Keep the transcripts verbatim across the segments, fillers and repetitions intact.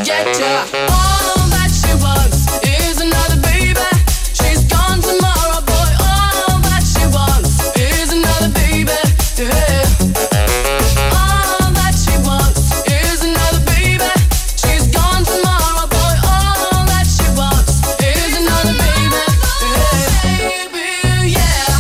get ya. All that she wants is another baby. She's gone tomorrow, boy. All that she wants is another baby. Yeah. All that she wants is another baby. She's gone tomorrow, boy. All that she wants is another baby. Yeah. Baby, yeah.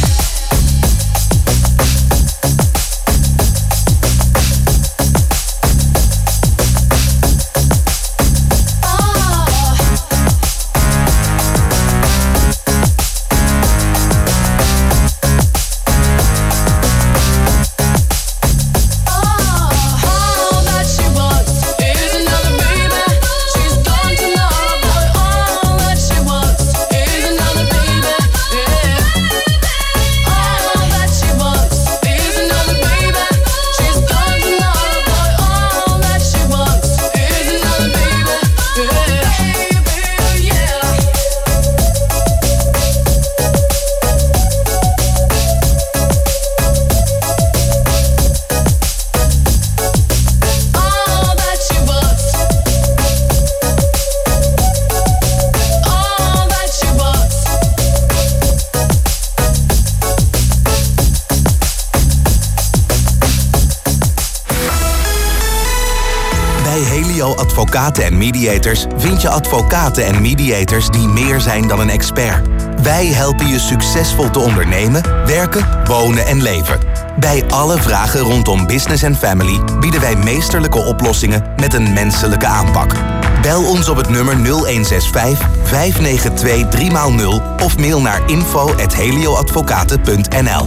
Advocaten en Mediators vind je advocaten en mediators die meer zijn dan een expert. Wij helpen je succesvol te ondernemen, werken, wonen en leven. Bij alle vragen rondom business en family bieden wij meesterlijke oplossingen met een menselijke aanpak. Bel ons op het nummer nul een zes vijf, vijf negen twee, drie nul of mail naar info at helioadvocaten punt n l.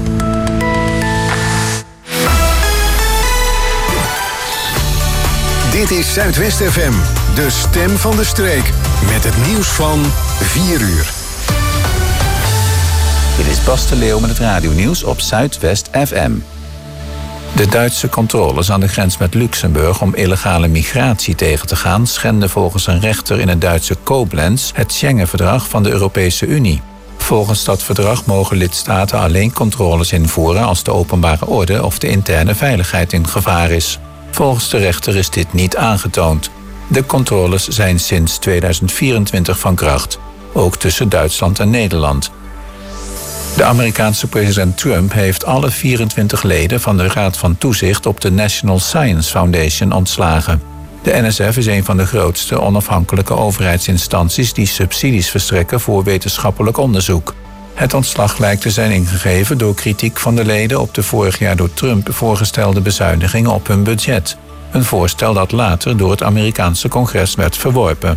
Dit is Zuidwest F M, de stem van de streek. Met het nieuws van vier uur. Dit is Bas de Leeuw met het radionieuws op Zuidwest F M. De Duitse controles aan de grens met Luxemburg om illegale migratie tegen te gaan schenden volgens een rechter in het Duitse Koblenz het Schengen-verdrag van de Europese Unie. Volgens dat verdrag mogen lidstaten alleen controles invoeren als de openbare orde of de interne veiligheid in gevaar is. Volgens de rechter is dit niet aangetoond. De controles zijn sinds tweeduizend vierentwintig van kracht, ook tussen Duitsland en Nederland. De Amerikaanse president Trump heeft alle vierentwintig leden van de Raad van Toezicht op de National Science Foundation ontslagen. De N S F is een van de grootste onafhankelijke overheidsinstanties die subsidies verstrekken voor wetenschappelijk onderzoek. Het ontslag lijkt te zijn ingegeven door kritiek van de leden op de vorig jaar door Trump voorgestelde bezuinigingen op hun budget. Een voorstel dat later door het Amerikaanse congres werd verworpen.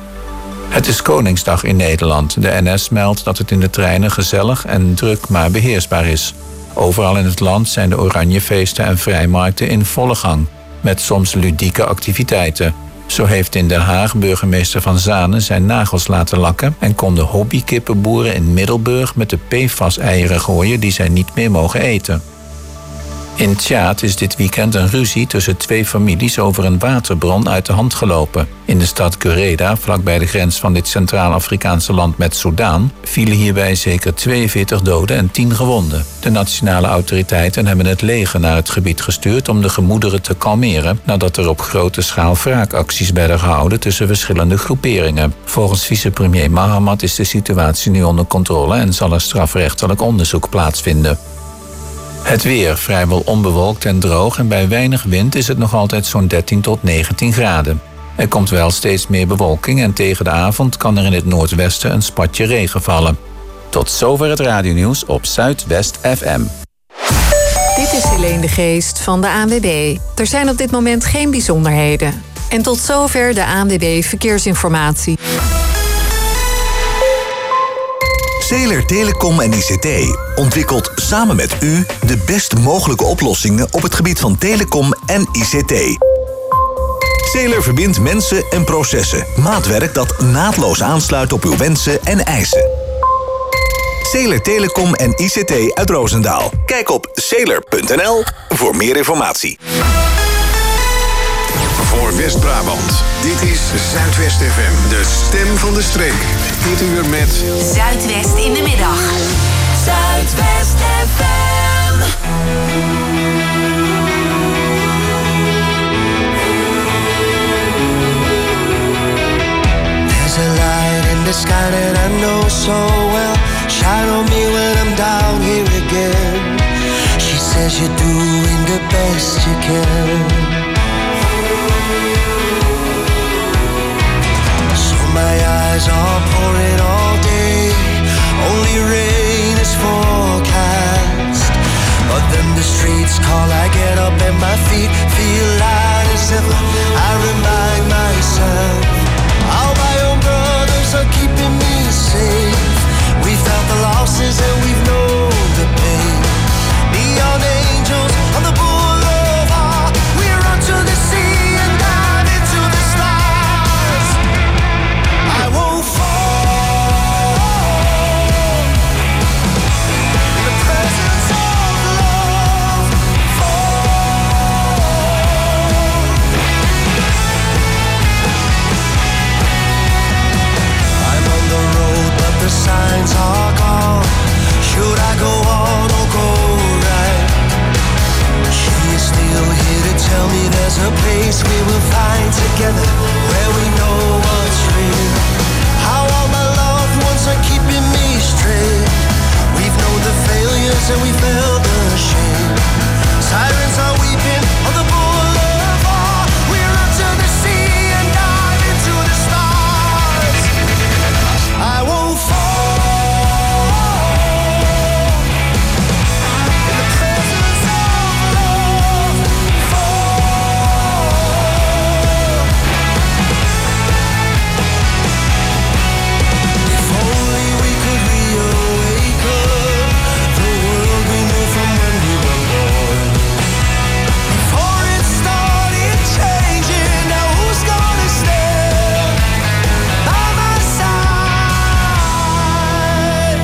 Het is Koningsdag in Nederland. De N S meldt dat het in de treinen gezellig en druk maar beheersbaar is. Overal in het land zijn de Oranjefeesten en vrijmarkten in volle gang, met soms ludieke activiteiten. Zo heeft in Den Haag burgemeester Van Zanen zijn nagels laten lakken en konden hobbykippenboeren in Middelburg met de P F A S-eieren gooien die zij niet meer mogen eten. In Tjaad is dit weekend een ruzie tussen twee families over een waterbron uit de hand gelopen. In de stad Gureda, vlakbij de grens van dit Centraal-Afrikaanse land met Soudaan, vielen hierbij zeker tweeënveertig doden en tien gewonden. De nationale autoriteiten hebben het leger naar het gebied gestuurd om de gemoederen te kalmeren, nadat er op grote schaal wraakacties werden gehouden tussen verschillende groeperingen. Volgens vicepremier Mahamat is de situatie nu onder controle en zal er strafrechtelijk onderzoek plaatsvinden. Het weer vrijwel onbewolkt en droog en bij weinig wind is het nog altijd zo'n dertien tot negentien graden. Er komt wel steeds meer bewolking en tegen de avond kan er in het noordwesten een spatje regen vallen. Tot zover het radionieuws op Zuidwest F M. Dit is Helene de Geest van de A N W B. Er zijn op dit moment geen bijzonderheden. En tot zover de A N W B Verkeersinformatie. Zeeler Telecom en I C T ontwikkelt samen met u de best mogelijke oplossingen op het gebied van telecom en I C T. Zeeler verbindt mensen en processen. Maatwerk dat naadloos aansluit op uw wensen en eisen. Zeeler Telecom en I C T uit Roosendaal. Kijk op zeeler punt n l voor meer informatie. Voor West-Brabant, dit is Zuidwest F M, de stem van de streek. Dit uur met Zuidwest in de middag. Zuidwest F M. doing the best you can. So my eyes are pouring all day, only rain is forecast. But then the streets call, I get up and my feet feel light as ever. I remind myself how my own brothers are keeping me safe. We felt the losses and we've known the pain. Neon angels on the boulevard, we run to the sea and dive into the stars. I won't fall in the presence of love. Fall. I'm on the road, but the signs are gone. Should I go on or go right? She is still here to tell me there's a place we will find together, where we know what's real. How all my loved ones are keeping me straight. We've known the failures and we felt the shame. Sirens are weeping on the boulevard. We run to the sea and dive into the stars. I won't fall in the presence of love. Fall. If only we could reawaken the world we knew from when we were born. Before it started changing, now who's gonna stand by my side?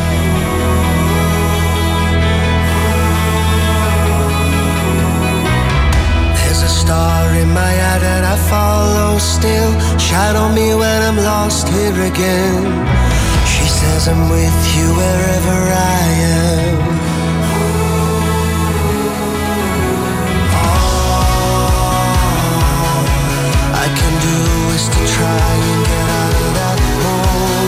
There's a star in my eye that I follow still. Shine on me when I'm lost here again. She says I'm with you wherever I am. All I can do is to try and get out of that hole.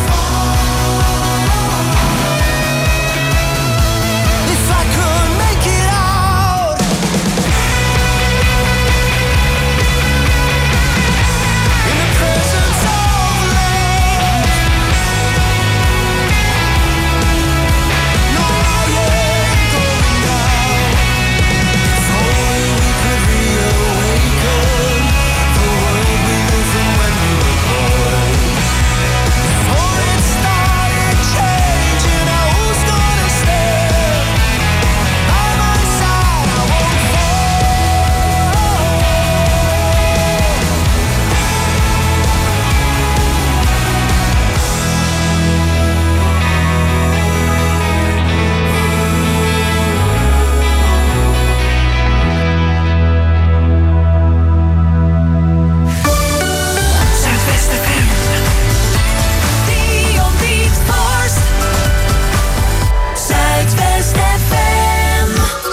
If I could make it out in the presence of love. No, I ain't going down. If only we could reawaken the world we knew from when we were born. Before it started changing, now who's gonna stand by my side? I won't Zuidwest F M. Dion Beatforst. Zuidwest F M.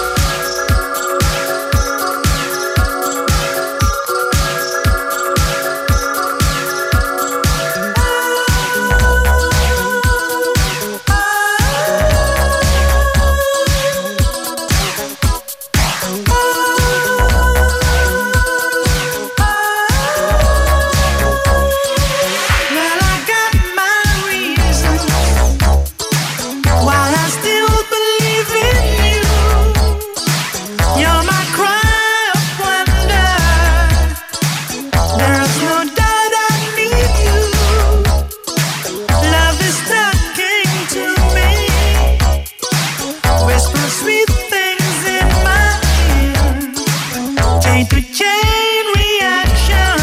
Well, I got my reasons why I still believe in you. You're my cry of wonder. There's no doubt I need you. Love is talking to me. Whisper sweet things in my ear. Chain to chain reaction.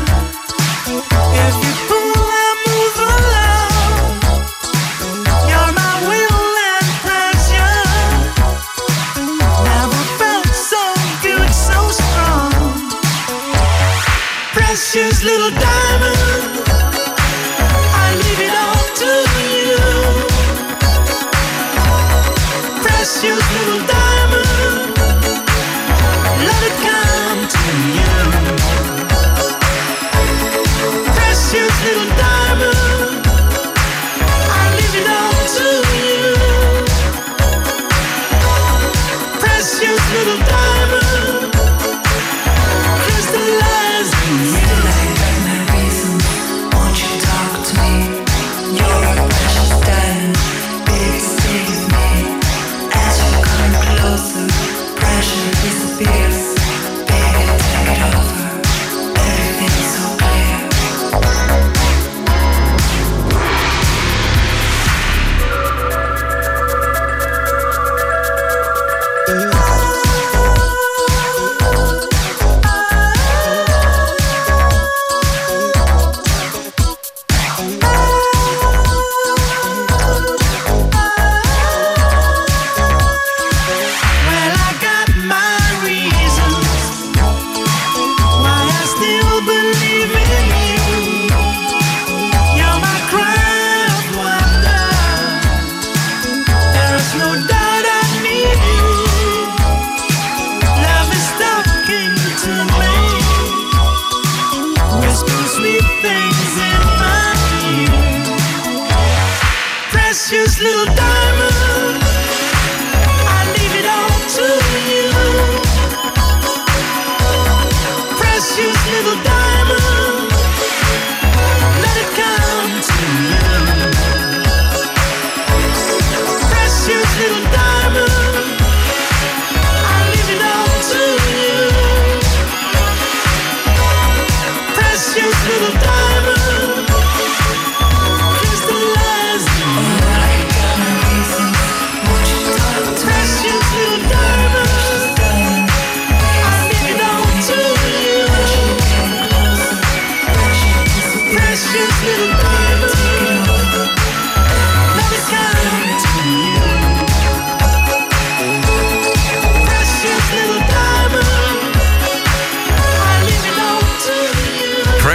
If you pull, I move along. You're my will and pleasure. Never felt so good, so strong. Precious little diamond, I leave it all to you. Precious little diamond, let it come to you. Precious little diamond, I leave it all to you. Precious little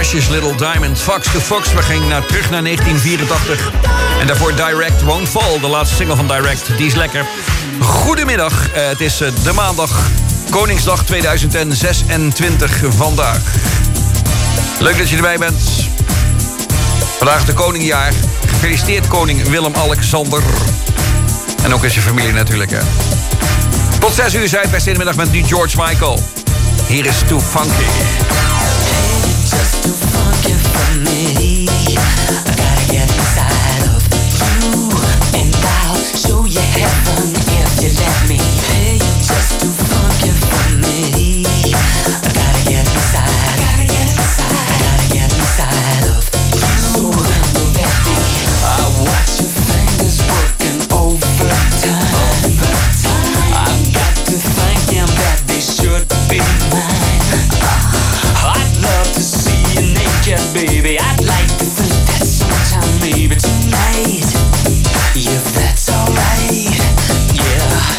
Precious Little Diamond. Fox to Fox, we gingen naar, terug naar negentien vierentachtig. En daarvoor Direct Won't Fall, de laatste single van Direct. Die is lekker. Goedemiddag, uh, het is uh, de maandag, Koningsdag tweeduizend zesentwintig vandaag. Leuk dat je erbij bent. Vandaag de koningjaar. Gefeliciteerd koning Willem-Alexander. En ook is je familie natuurlijk, hè. Tot zes uur Zuidwest in de middag met nu George Michael. Hier is Too Funky. Just too funky for me. I gotta get inside of you, and I'll show you heaven if you let me. Hey, just too funky for me. I gotta get inside, gotta get inside, gotta get inside of you. So when you let me, I watch your fingers working overtime. Overtime. I've got to thank them that they should be mine. I'd love to see you naked, baby. I'd like to think that sometime, maybe tonight. If that's alright, yeah.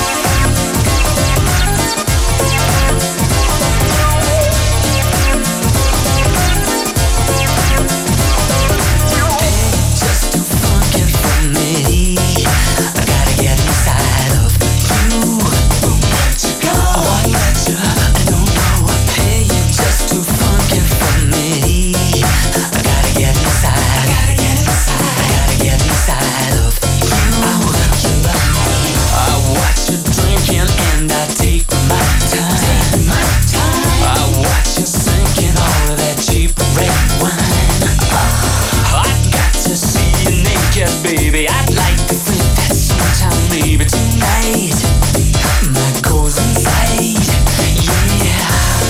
Hey, just too funky for me. I gotta get inside of you. Won't let you go. Oh, I let you. I don't know. Hey, you're just too funky for me. I gotta get inside. Gotta get inside. Gotta get inside of you. I want you love me. I watch you drinking and I take my time. My time. I watch you sinking all of that cheap red wine. I've got to see you naked, baby. I'd like to think that sometime, maybe tonight. My goes inside, yeah.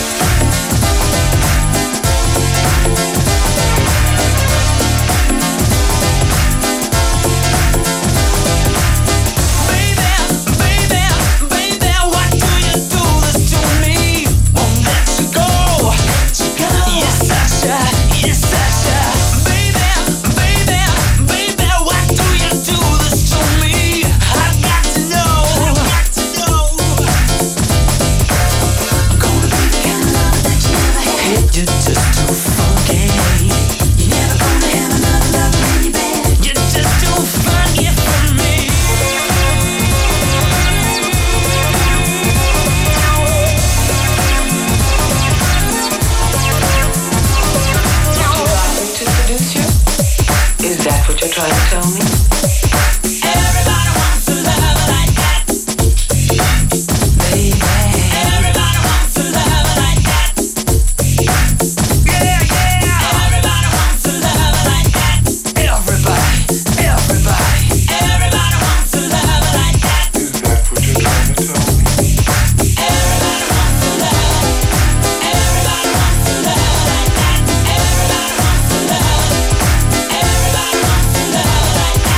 You're just too funky. You're never gonna have another lover in your bed. You're just too funky for me. Would you like me to seduce you? Is that what you're trying to tell me? Everybody wants a lover like that, baby. Everybody wants a lover like that. Yeah, yeah. Everybody wants a lover like that. Everybody, everybody. Everybody wants a lover like that. Is that what you're trying to tell me? Everybody wants a lover. Everybody wants a lover like that. Everybody wants a lover. Everybody wants a lover like that.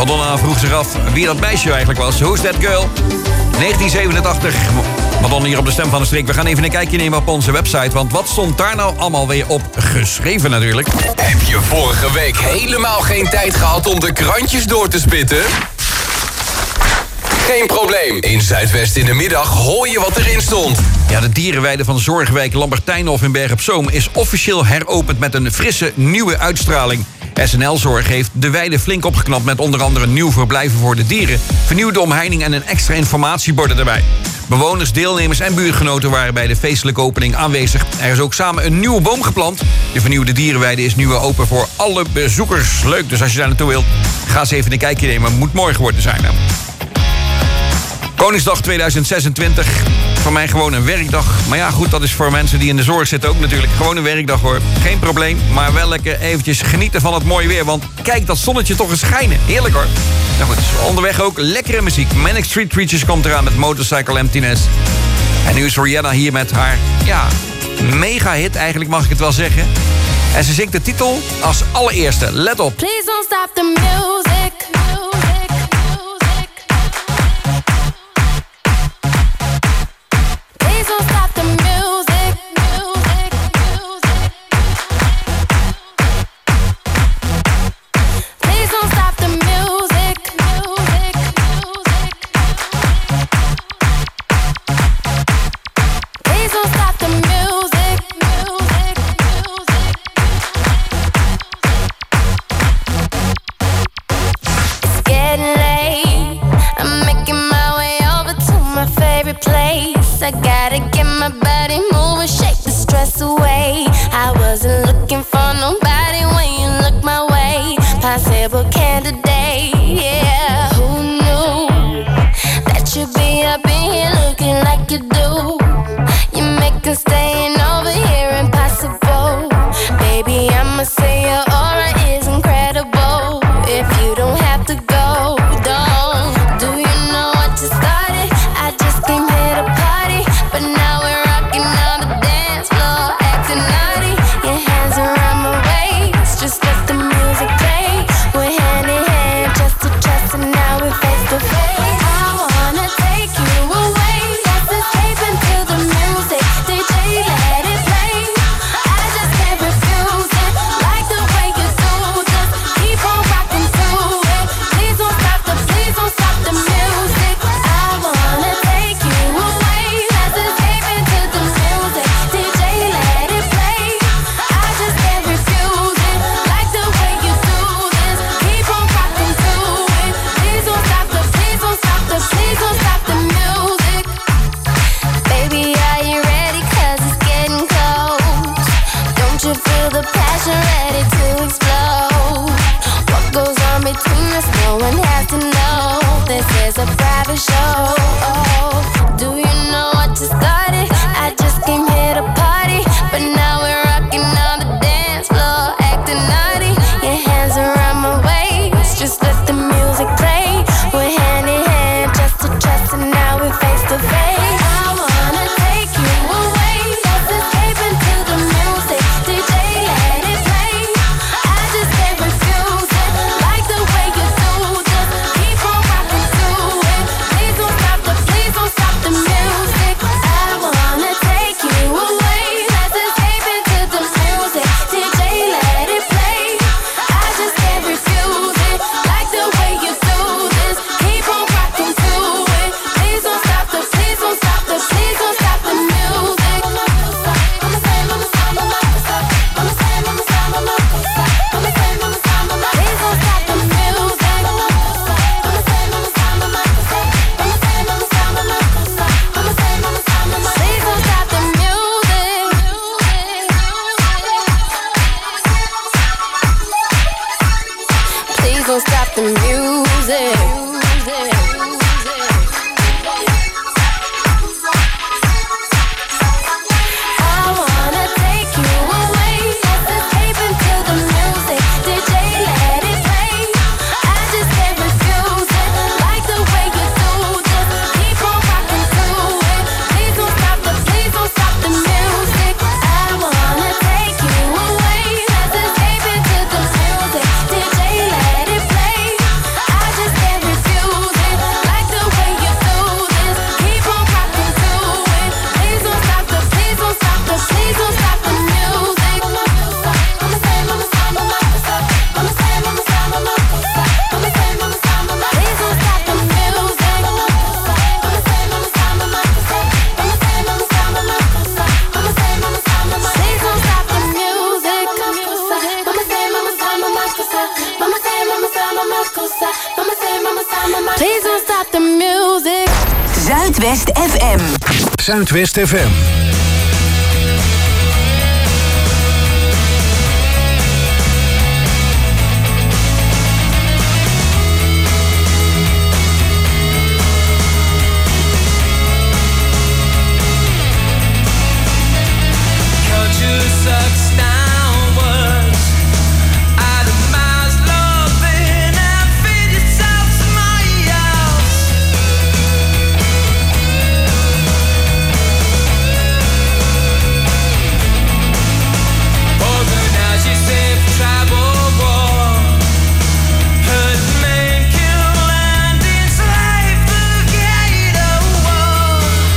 Madonna vroeg zich af wie dat meisje eigenlijk was. Who's that girl? negentien zevenentachtig. Madonna hier op de Stem van de Streek. We gaan even een kijkje nemen op onze website. Want wat stond daar nou allemaal weer op geschreven natuurlijk? Heb je vorige week helemaal geen tijd gehad om de krantjes door te spitten? Geen probleem. In Zuidwest in de middag hoor je wat erin stond. Ja, de dierenweide van Zorgwijk Lambertijnhof in Berg op Zoom is officieel heropend met een frisse nieuwe uitstraling. S N L-zorg heeft de weide flink opgeknapt met onder andere nieuw verblijven voor de dieren, vernieuwde omheining en een extra informatieborden erbij. Bewoners, deelnemers en buurtgenoten waren bij de feestelijke opening aanwezig. Er is ook samen een nieuwe boom geplant. De vernieuwde dierenweide is nu weer open voor alle bezoekers. Leuk, dus als je daar naartoe wilt, ga eens even een kijkje nemen. Moet mooi geworden zijn. Hè? Koningsdag tweeduizend zesentwintig. Voor mij gewoon een werkdag. Maar ja, goed, dat is voor mensen die in de zorg zitten ook natuurlijk gewoon een werkdag hoor. Geen probleem, maar wel lekker eventjes genieten van het mooie weer. Want kijk, dat zonnetje toch eens schijnen. Heerlijk hoor. Nou goed, onderweg ook lekkere muziek. Manic Street Preachers komt eraan met Motorcycle Emptiness. En nu is Rihanna hier met haar, ja, mega hit eigenlijk mag ik het wel zeggen. En ze zingt de titel als allereerste. Let op. Please don't stop the music. Please don't stop the music. Please don't stop the music. Please don't stop the music. It's getting late. I'm making my way over to my favorite place. I gotta get my body moving, shake the stress away. I wasn't looking for nobody when you look my way. Possible candidate, yeah. Who knew that you'd be up in here looking like you do? You make us staying over here impossible. Baby, I'ma say your aura is incredible. If you don't have to go, don't. Do you know what you started? I just came here to party, but now we're rocking on the dance floor, acting naughty. Your hands around my waist, just let the music play. We're hand in hand, chest to chest, and now we're face to face. I wanna take you away, let's escape into the music. D J, let it play. I just can't refuse it, like the way the music. Zuidwest F M. Zuidwest F M. Sucks downwards, atomize loving and feed itself somebody else. Organize yourself, travel war, hurt men, kill and enslave the gate of war.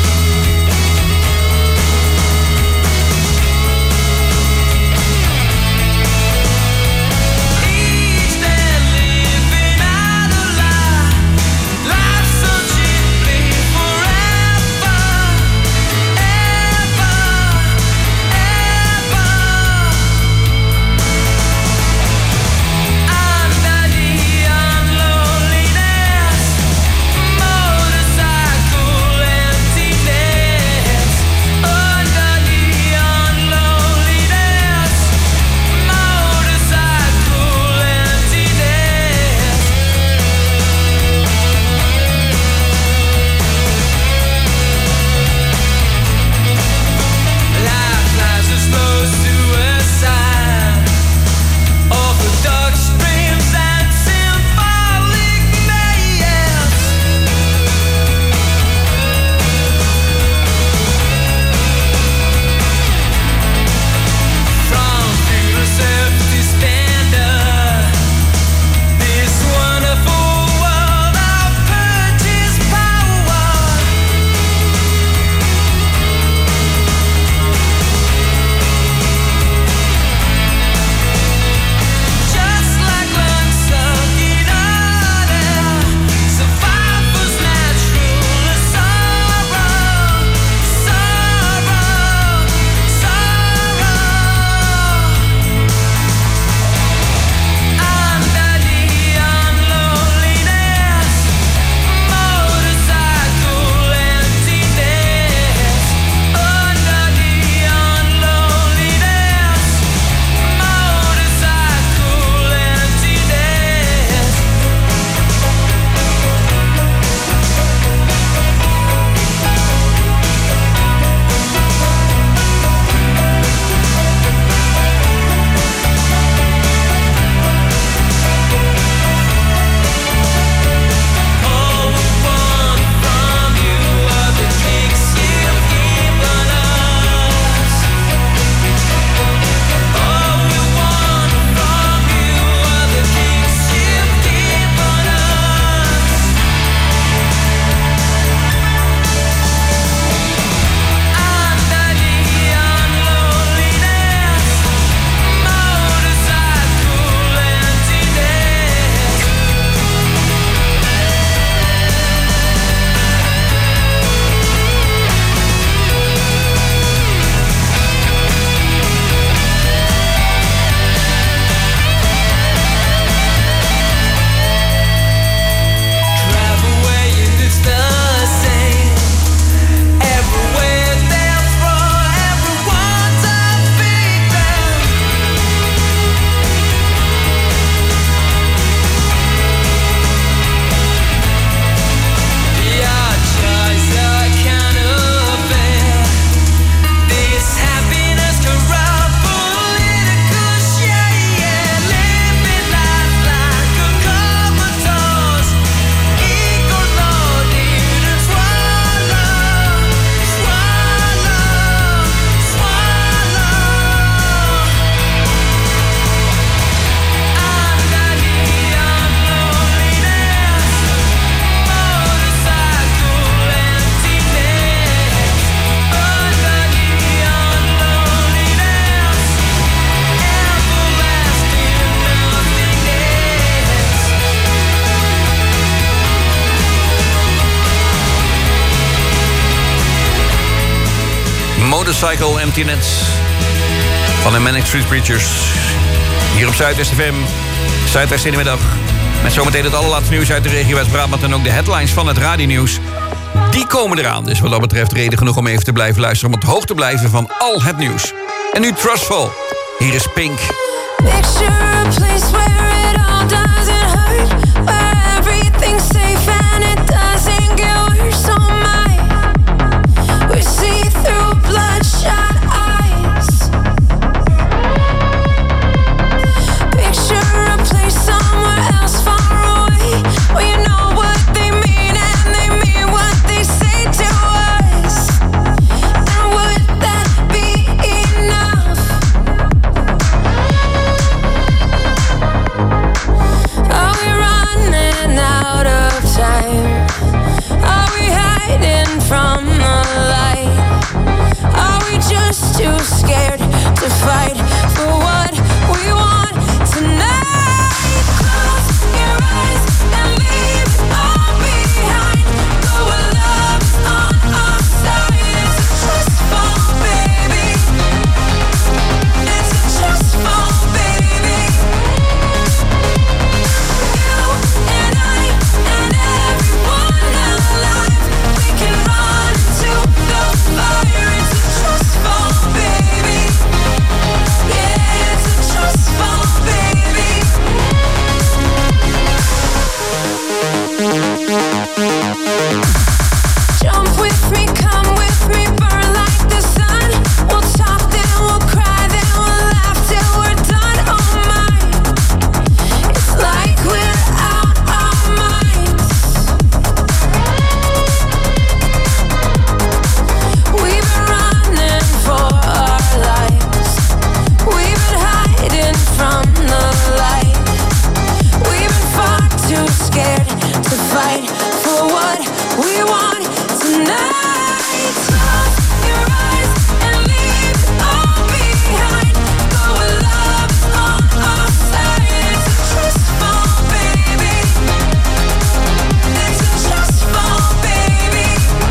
Motorcycle Emptiness van de Manic Street Preachers. Hier op Zuidwest F M. Zuidwest in de middag. Met zometeen het allerlaatste nieuws uit de regio West-Brabant en ook de headlines van het radionieuws. Die komen eraan, dus wat dat betreft reden genoeg om even te blijven luisteren... om op de hoogte te blijven van al het nieuws. En nu Trustful. Hier is Pink. Picture a place where it all doesn't hurt, where everything's safe and it doesn't get worse. Oh my, we see through bloodshot eyes. Picture a place somewhere else far away, where you know what they mean and they mean what they say to us. And would that be enough? Are we running out of time? Are we hiding from the light? Are we just too scared to fight for what we want tonight? Close your eyes and leave it all behind. Go where love's on our side. It's a trust fall, baby. It's a trust fall, baby. You and I and everyone alive, we can run to the fire. It's a trust fall, baby. Yeah, it's a trust fall, baby. Jump with me, come with me, burn like the sun. We'll talk, then we'll cry, then we'll laugh till we're done. Oh my, it's like we're out our minds. We've been running for our lives. We've been hiding from the light. We've been far too scared to fight for what we want tonight. Close your eyes and leave it all behind. Go where love's on our side. It's a trust fall, baby. It's a trust fall, baby.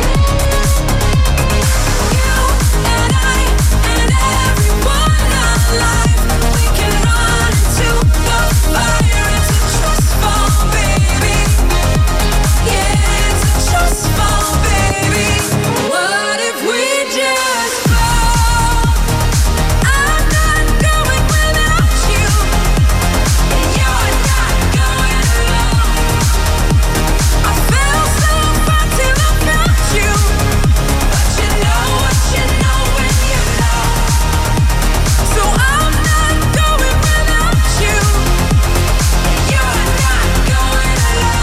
You and I and everyone alive, we can run to the fire. It's a trust fall, baby. Yeah, it's a trust fall, baby. What if we just fall? I'm not going without you, and you're not going alone. I fell so far till I found you, but you know what you know when you know. So I'm not going without you, and you're not going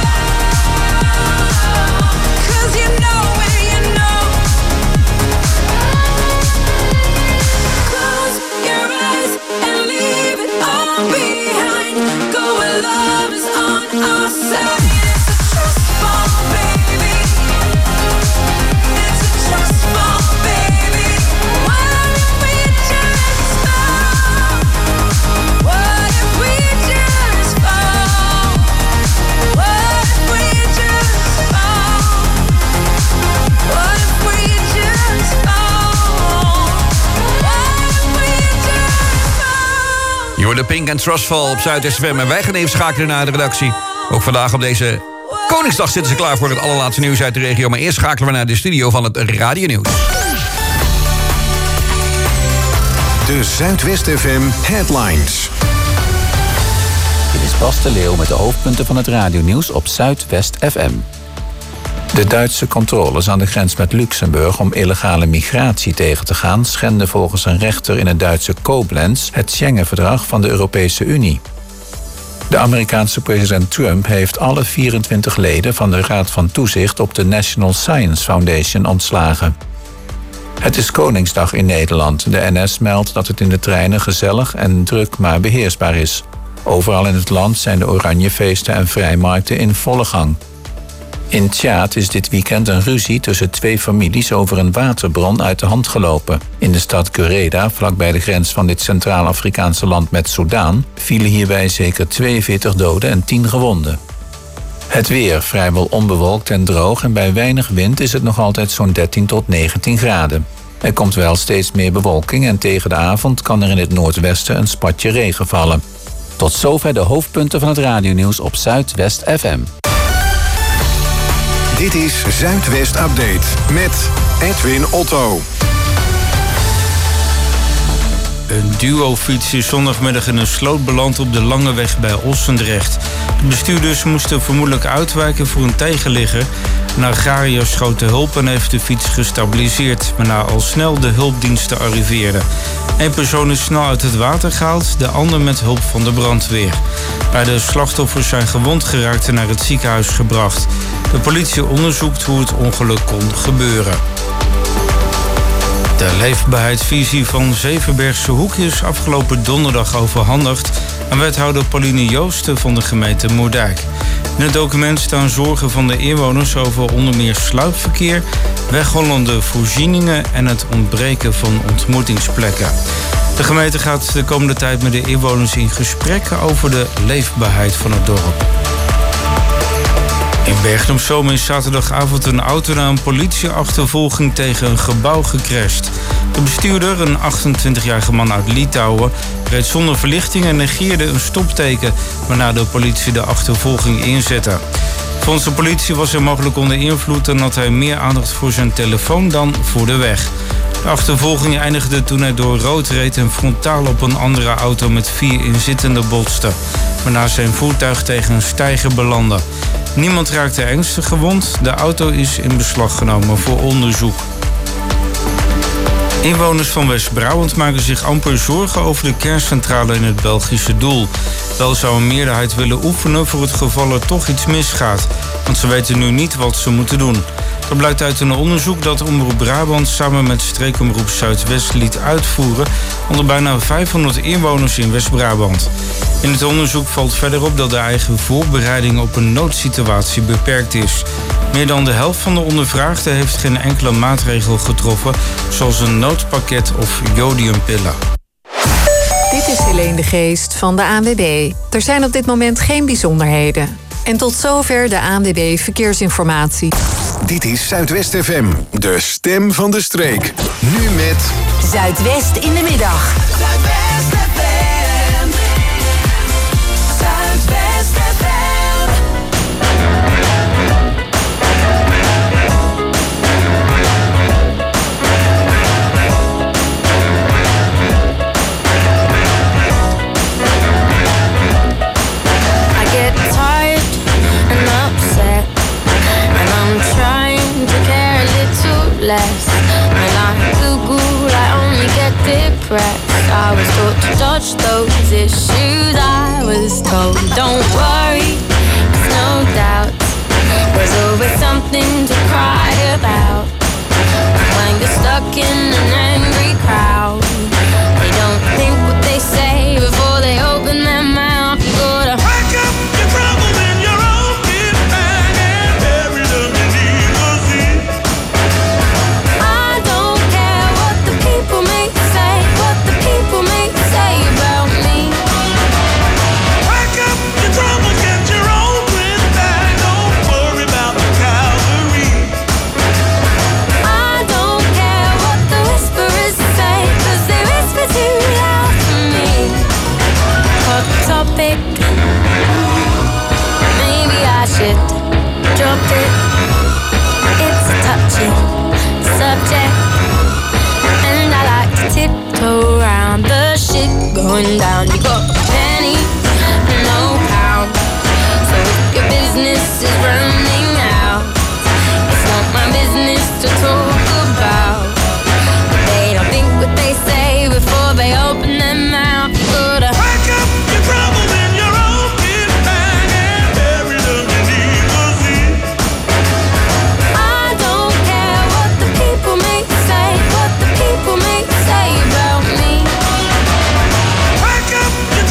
alone. 'Cause you know when you know. Close your eyes and leave it all behind. Go where love is on our side. It's a trust fall, baby. It's a trust fall, baby. What if we just fall? What if we just fall? What if we just fall? What if we just fall? What if we just fall? Je hoort de Pink en Trustful op Zuid-West F M. En wij gaan even schakelen naar de redactie. Ook vandaag op deze Koningsdag zitten ze klaar voor het allerlaatste nieuws uit de regio. Maar eerst schakelen we naar de studio van het radionieuws. De Zuidwest F M Headlines. Dit is Bas de Leeuw met de hoofdpunten van het radionieuws op Zuidwest F M. De Duitse controles aan de grens met Luxemburg om illegale migratie tegen te gaan schenden volgens een rechter in het Duitse Koblenz het Schengen-verdrag van de Europese Unie. De Amerikaanse president Trump heeft alle vierentwintig leden van de Raad van Toezicht op de National Science Foundation ontslagen. Het is Koningsdag in Nederland. De N S meldt dat het in de treinen gezellig en druk maar beheersbaar is. Overal in het land zijn de Oranjefeesten en vrijmarkten in volle gang. In Tjaad is dit weekend een ruzie tussen twee families over een waterbron uit de hand gelopen. In de stad Gureda, vlakbij de grens van dit Centraal-Afrikaanse land met Soudaan, vielen hierbij zeker tweeënveertig doden en tien gewonden. Het weer vrijwel onbewolkt en droog en bij weinig wind is het nog altijd zo'n dertien tot negentien graden. Er komt wel steeds meer bewolking en tegen de avond kan er in het noordwesten een spatje regen vallen. Tot zover de hoofdpunten van het radionieuws op Zuidwest F M. Dit is Zuidwest Update met Edwin Otto. Een duofiets is zondagmiddag in een sloot beland op de Lange Weg bij Ossendrecht. De bestuurders moesten vermoedelijk uitwijken voor een tegenligger. Een agrariër schoot te hulp en heeft de fiets gestabiliseerd, waarna al snel de hulpdiensten arriveerden. Eén persoon is snel uit het water gehaald, de ander met hulp van de brandweer. Beide slachtoffers zijn gewond geraakt en naar het ziekenhuis gebracht. De politie onderzoekt hoe het ongeluk kon gebeuren. De leefbaarheidsvisie van Zevenbergse Hoek is afgelopen donderdag overhandigd aan wethouder Pauline Joosten van de gemeente Moerdijk. In het document staan zorgen van de inwoners over onder meer sluipverkeer, weghollende voorzieningen en het ontbreken van ontmoetingsplekken. De gemeente gaat de komende tijd met de inwoners in gesprek over de leefbaarheid van het dorp. In Bergen op Zoom is zaterdagavond een auto na een politieachtervolging tegen een gebouw gecrashed. De bestuurder, een achtentwintigjarige man uit Litouwen, reed zonder verlichting en negeerde een stopteken, waarna de politie de achtervolging inzette. Volgens de politie was hij mogelijk onder invloed en had hij meer aandacht voor zijn telefoon dan voor de weg. De achtervolging eindigde toen hij door rood reed en frontaal op een andere auto met vier inzittenden botste, waarna zijn voertuig tegen een steiger belandde. Niemand raakte ernstig gewond. De auto is in beslag genomen voor onderzoek. Inwoners van West-Brabant maken zich amper zorgen over de kerncentrale in het Belgische Doel. Wel zou een meerderheid willen oefenen voor het geval er toch iets misgaat, want ze weten nu niet wat ze moeten doen. Dat blijkt uit een onderzoek dat Omroep Brabant samen met streekomroep Zuidwest liet uitvoeren onder bijna vijfhonderd inwoners in West-Brabant. In het onderzoek valt verder op dat de eigen voorbereiding op een noodsituatie beperkt is. Meer dan de helft van de ondervraagden heeft geen enkele maatregel getroffen, zoals een noodpakket of jodiumpillen. Dit is Helene de Geest van de A N W B. Er zijn op dit moment geen bijzonderheden. En tot zover de A N W B Verkeersinformatie. Dit is Zuidwest F M, de stem van de streek. Nu met Zuidwest in de middag. Zuidwest F M. Zuidwest F M. I get tired and upset, and I'm trying to care a little less. When I Google, I only get depressed. I was taught to dodge those issues. I was told, don't worry, there's no doubt. There's always something to cry about. When you're stuck in an angry crowd, they don't think what they say before they open their mouth. You gotta pack up your troubles in your own kit bag and bury them beneath the sea. I don't care what the people may say, what the people may say about me. Pack up your troubles, get your own kit bag, don't worry about the cavalry. I don't care what the whisperers say, 'cause they whisper too loud for me. Hot topic, maybe I should drop it. It's a touchy subject, and I like to tiptoe around the shit going down. You got pennies, no pound, so if your business is running out, it's not my business to talk about. But they don't think what they say before they open their mouth. You gotta pack up your troubles in your own kit bag and bury them beneath the sea. I don't care what the people may say, what the people may say about me. Pack up your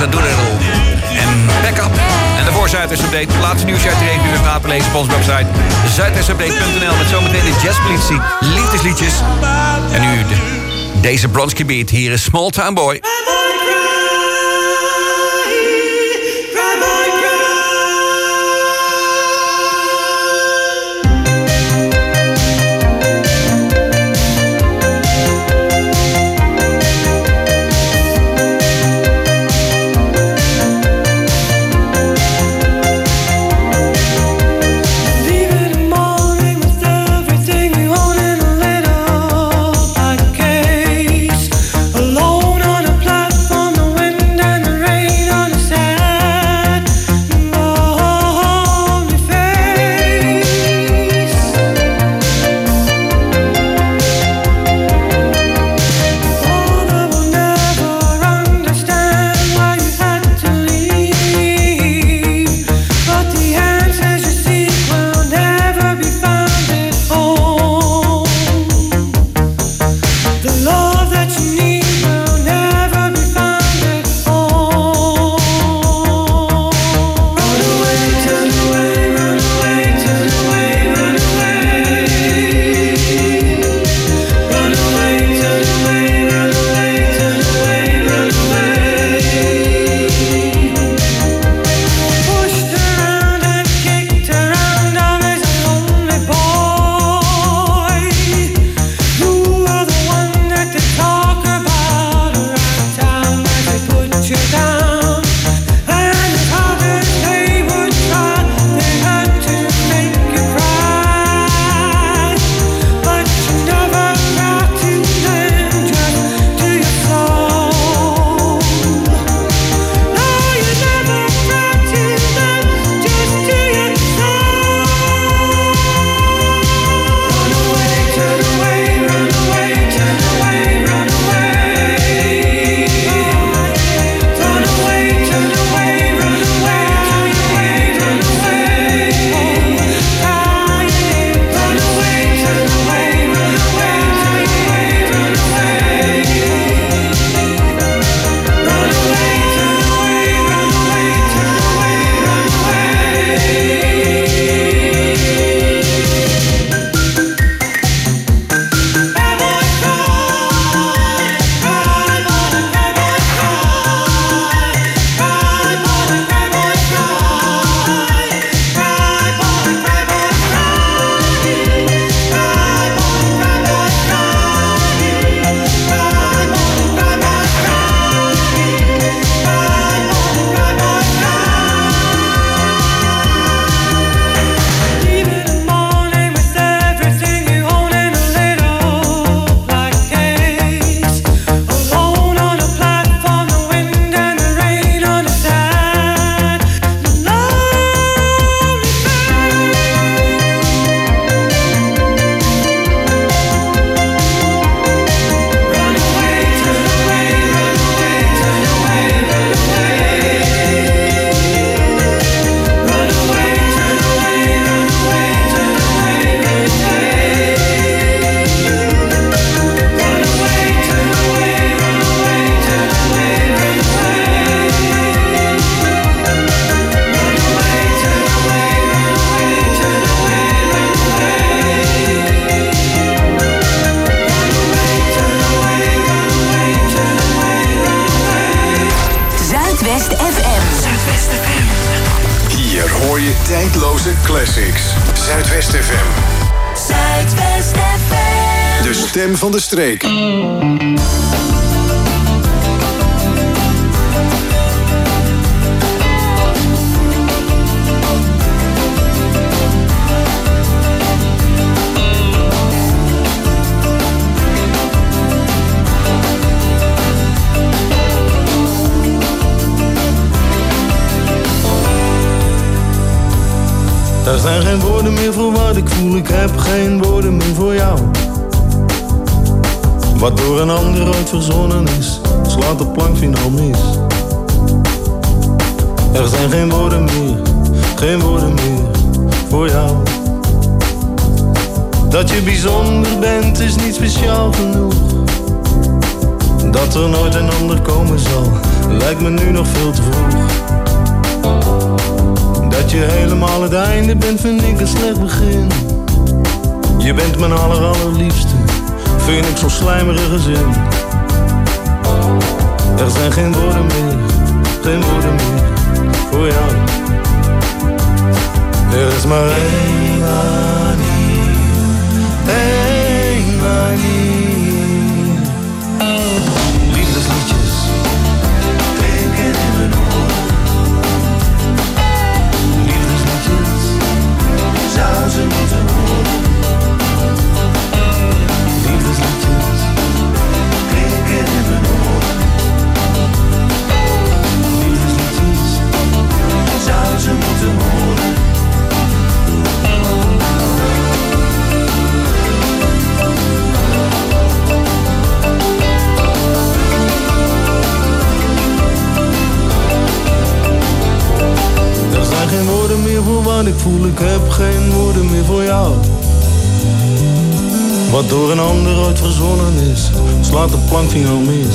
a Doodle. En Back Up. En daarvoor Zuidwest Update. Laatste nieuws uit de regio is napelezen op onze website zuidwest update punt n l met zometeen de jazzpolitie, liefdesliedjes. En nu de, deze Bronski Beat. Hier is Small Town Boy. Alone on a platform, the wind and the rain on the sad and lonely face. Father will never understand why you had to leave, but the answers you seek will never be found at home. The love that you need will never be found at home. Run away, turn away, run away, turn away, run away. Run away, turn away, run away, turn away, run away. Pushed around and kicked around, I was a lonely boy. You were the one that they talk about around town as they put you down. And as hard as they would try, they had to make you cry. But you never got to them, just to your soul. No, you never got to them, just to your soul. Run away, turn away, run away, turn away, run away. Run away, turn away, run away, turn away, run away. Crying, run away, turn away, run away, turn away, run away. Run away, turn away, run away, turn away, run Leave in the morning with everything you own in a little black case. Alone on a platform, the wind and the rain on a sad and lonely face. Run away, turn away, run away, turn away, run away. Run away, turn away, run away, turn away, run away. Run away, turn away, run away, turn away, run away. Run away, turn away, run away, turn away, run away. Zuidwest F M. Zuidwest F M. Hier hoor je tijdloze classics. Zuidwest F M. Zuidwest F M. De stem van de streek. Er zijn geen woorden meer voor wat ik voel, ik heb geen woorden meer voor jou. Wat door een ander ooit verzonnen is, slaat de plank finaal mis. Er zijn geen woorden meer, geen woorden meer voor jou. Dat je bijzonder bent is niet speciaal genoeg. Dat er nooit een ander komen zal, lijkt me nu nog veel te vroeg. Dat je helemaal het einde bent, vind ik een slecht begin. Je bent mijn aller allerliefste, vind ik zo'n slijmerige zin. Er zijn geen woorden meer, geen woorden meer voor jou. Er is maar één manier, één manier. Liefdesliedjes klinken in mijn oren. Liefdesliedjes zou ze moeten horen. Liefdesliedjes klinken in mijn oren. Liefdesliedjes zou ze moeten horen. Er zijn geen woorden meer voor wat ik voel, ik heb geen woorden meer voor jou. Wat door een ander ooit verzonnen is, slaat de plankvinger mis.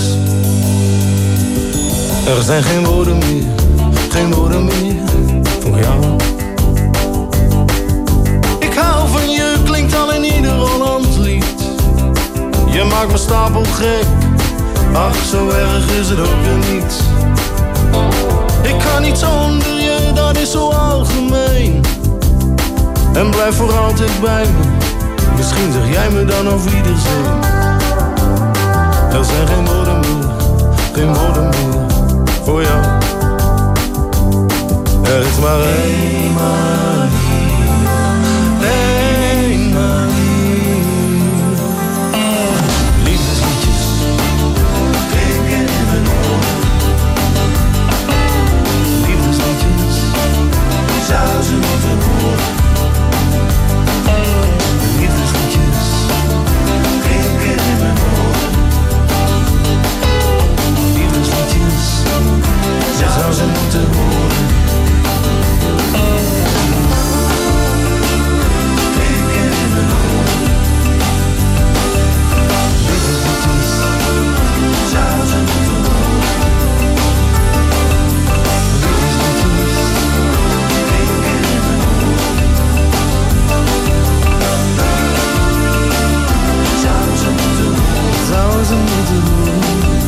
Er zijn geen woorden meer, geen woorden meer voor jou. Ik hou van je, klinkt al in ieder Hollands lied. Je maakt me stapel gek, ach zo erg is het ook weer niet. Ik kan niet zonder je, dat is zo algemeen. En blijf voor altijd bij me, misschien zeg jij me dan auf Wiedersehen. Er zijn geen woorden meer, geen woorden meer voor jou. Er is maar één manier, één manier. Liefdesliedjes klinken in mijn oren. Liefdesliedjes zou ze moeten horen. Liefdesliedjes klinken in mijn oren. Liefdesliedjes zou ze moeten horen. Klinken in mijn oren. Liefdesliedjes zou ze moeten horen. Zou ze moeten doen.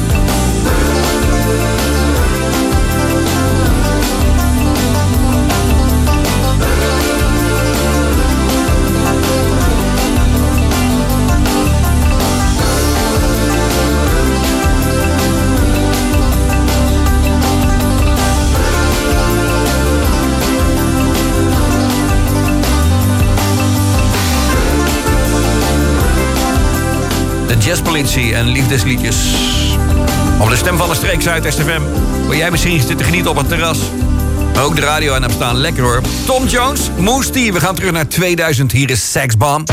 De Jazzpolitie en liefdesliedjes. Op de stem van de streek Zuid-West F M. Wil jij misschien zitten genieten op het terras? Maar ook de radio en hem staan lekker hoor. Tom Jones, Moose T. We gaan terug naar tweeduizend. Hier is Sex Bomb.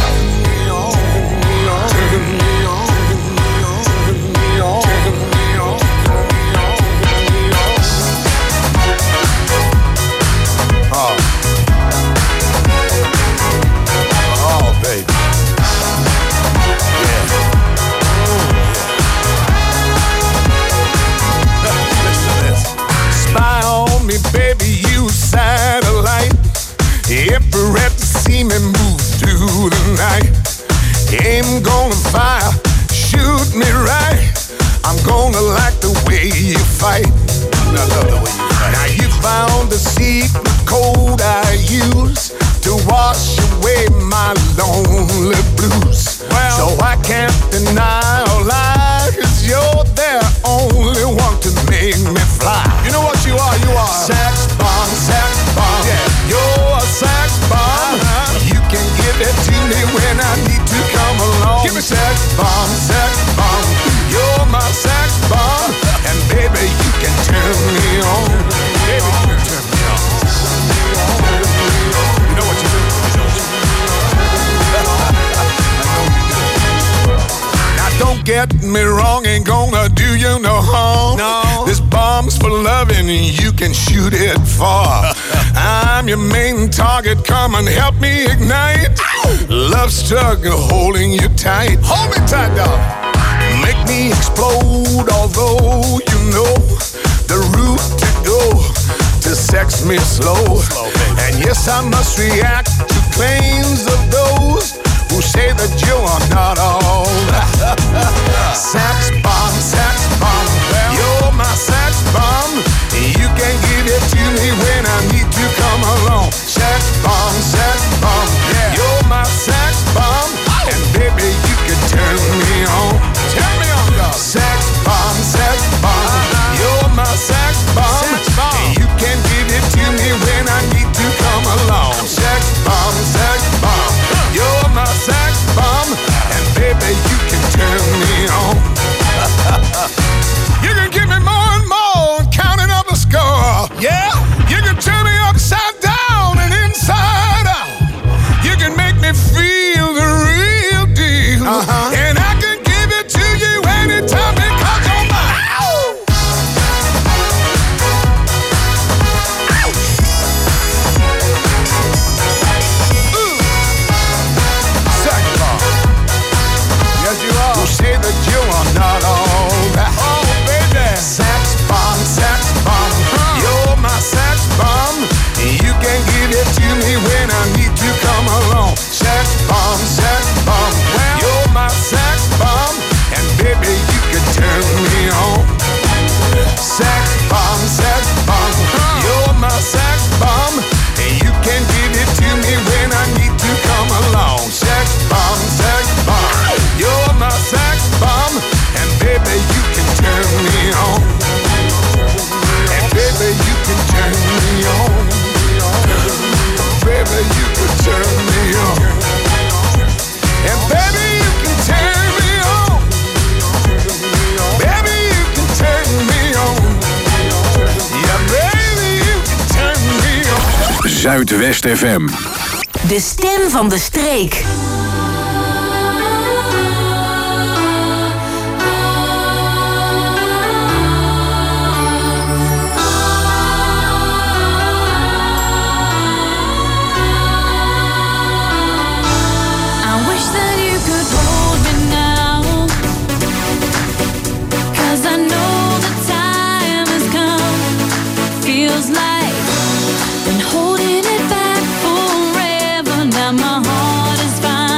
Infrared to see me move through the night. Aim gonna fire, shoot me right. I'm gonna like the way you fight. I love the way you fight. Now you found the secret code I use to wash away my lonely blues. Well, so I can't deny or lie, 'cause you're the only one to make me fly. You know what you are? You are sex bomb, sex bomb. Yeah, you're a sex bomb. Uh-huh. You can give it to me when I need to come along. Give me sex bomb, sex bomb. You're my sex bomb, and baby you can turn me on. Baby you can turn me on. You know what you do? Don't get me wrong, ain't gonna do you no harm. No. This bomb's for loving, you can shoot it far. I'm your main target, come and help me ignite. Love struggle holding you tight. Hold me tight, dog. Make me explode. Although you know the route to go to sex me slow. And yes, I must react to claims of those who say that you are not all. Sex bomb, sex bomb, you're my sex bomb. You can give it to me when I need to come along. Sex bomb, sex bomb, you're my sex bomb. And baby, you can turn me on. Turn me on, dog. Sex bomb, sex bomb, you're my sex bomb. You can give it to me when I need to come along. Sex bomb, sex bomb, you're my sex bomb. And baby, you can turn me on. You can give me more and more, counting up a score. Yeah, you can turn me upside down and inside out. You can make me feel the real deal. Uh-huh. And I can give it to you anytime because you're mine. Ow! Ooh. Sex bomb. Yes, you are. Who say that you are not all that? Oh, baby. Sex bomb, sex bomb. Huh. You're my sex bomb. You can give it to me when I need to come along. Sex bomb, sex bomb. Well, you're my sex bomb. And baby, you can turn me on. Sex bomb, sex bomb. Huh. You're my sex bomb. And you can give it to me when I need to come along. Sex bomb, sex bomb. You're my sex bomb. And baby, you can turn me on. And baby, you can turn me on. Baby, you can turn me on. And baby, you can turn me on. Baby, you can turn me on. Yeah, baby, you can turn me on. Zuidwest F M. De stem van de streek. Feels like been holding it back forever. Now my heart is fine.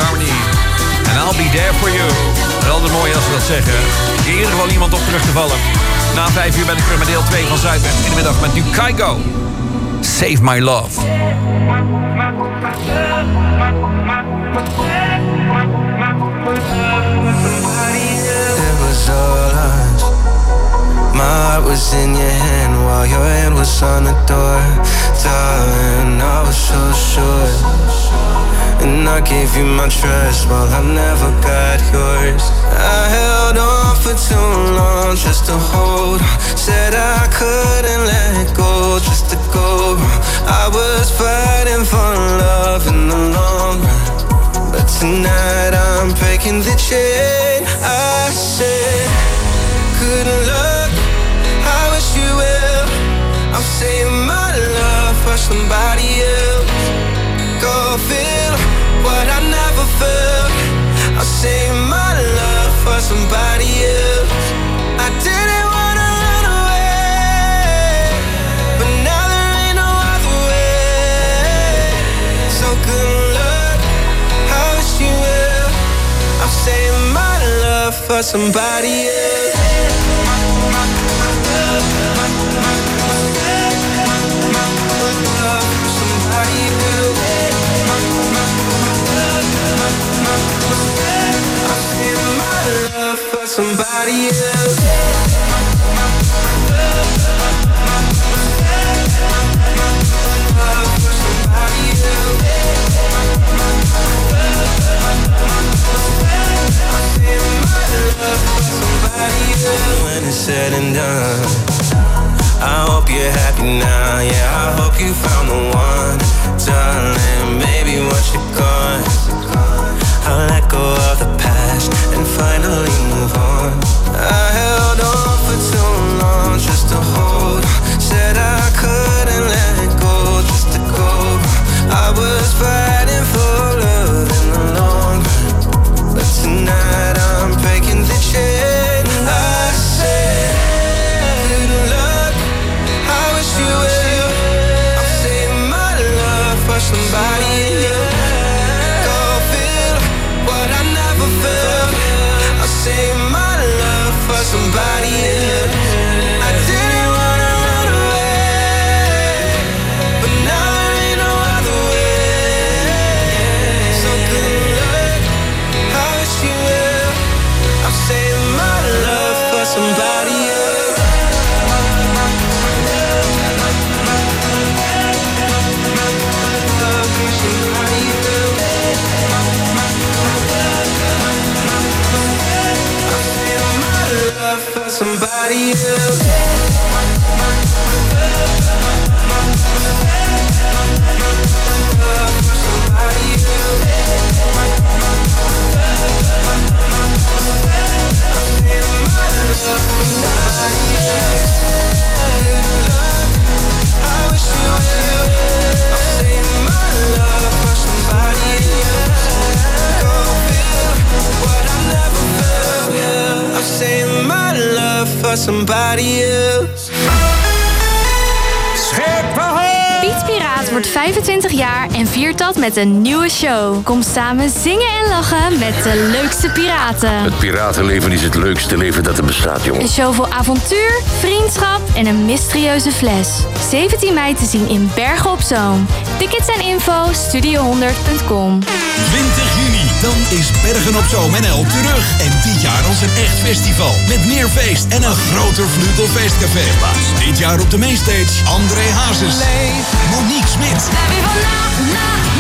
Harmony. En I'll be there for you. Dat is altijd mooi als ze dat zeggen. In ieder geval iemand op terug te vallen. Na vijf uur ben ik terug met deel twee van Zuidwest. In de middag met nu Kygo. Save My Love. It was all us. My heart was in your hand while your hand was on the door. Darling, I was so sure. And I gave you my trust while I never got yours. I held on for too long just to hold on. Said I couldn't let go just to go. I was fighting for love in the long run. But tonight I'm breaking the chain. I said, good luck, I wish you well. I'm saving my love for somebody else. Go feel what I never felt. I'll save my love for somebody else. I didn't wanna run away, but now there ain't no other way. So good luck, I wish you well. I'll save my love for somebody else. Somebody else. When it's said and done, I hope you're happy now. Yeah, I hope you found the one, darling. Maybe once you're gone, I'll let go of the past and finally move on. I held on for too long just to hold on. Said I couldn't let go just to go. I was fighting for love in the long run, but tonight I'm breaking the chain. I said, good luck, I wish you well. I'm saving my love for somebody else. Save my love for somebody else. I didn't wanna run away, but now there ain't no other way. So good luck, I wish you well. I'll save my love for somebody else. For somebody else. For somebody else. Piet Piraat wordt vijfentwintig jaar en viert dat met een nieuwe show. Kom samen zingen en lachen met de leukste piraten. Het piratenleven is het leukste leven dat er bestaat, jongen. Een show vol avontuur, vriendschap en een mysterieuze fles. zeventien mei te zien in Bergen op Zoom. Tickets en info studio honderd punt com. twintig juni, dan is Bergen op Zoom N L terug. En dit jaar als een echt festival. Met meer feest en een groter Vlugelfeestcafé. Dit jaar op de mainstage André Hazes, Monique Smit,